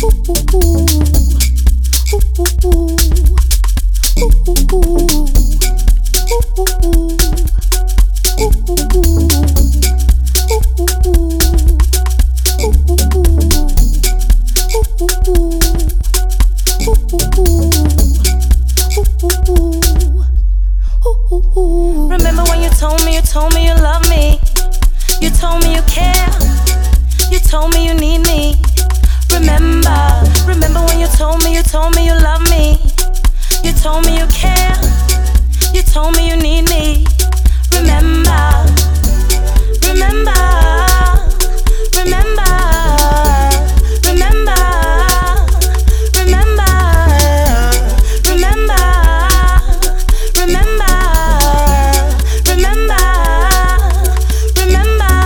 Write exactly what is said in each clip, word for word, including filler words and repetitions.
Remember when you told me, you told me you love me. You told me you care. You told me you need me. Remember, remember when you told me, you told me you love me. You told me you care. You told me you need me. Remember, remember, remember, remember, remember, remember, remember, remember, remember.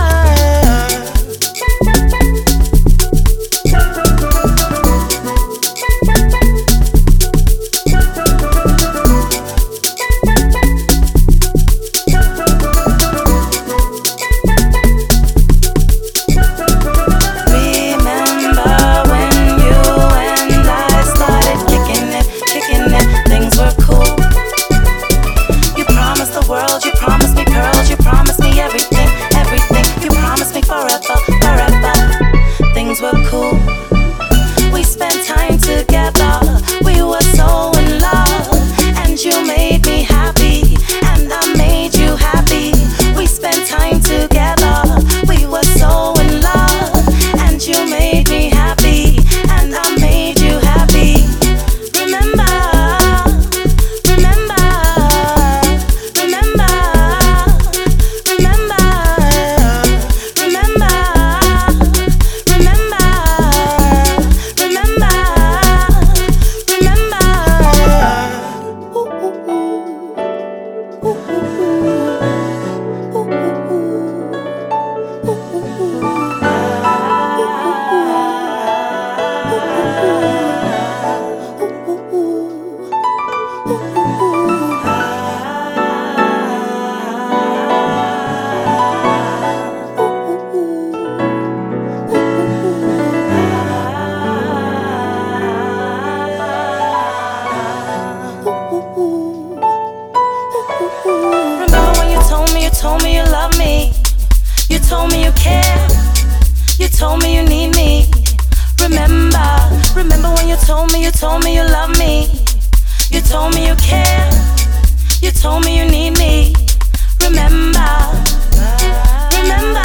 Told me you love me. You told me you care. You told me you need me. Remember, remember when you told me, you told me you love me. You told me you care. You told me you need me. Remember, remember,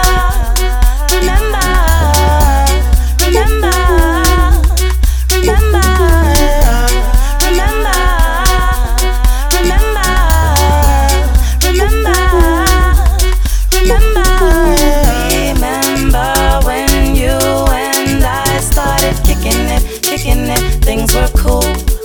remember, remember, remember, remember, remember, remember. Remember, remember when you and I started kicking it, kicking it, things were cool.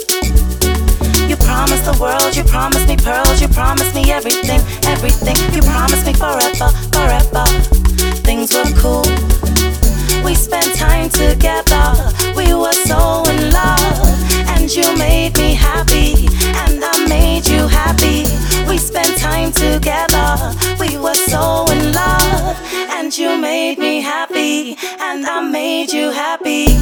You promised the world, you promised me pearls, you promised me everything, everything. You promised me forever, forever. Things were cool. We spent time together, we were so in love. And you made me happy, and I made you happy. We spent time together, we were so in love. And you made me happy, and I made you happy.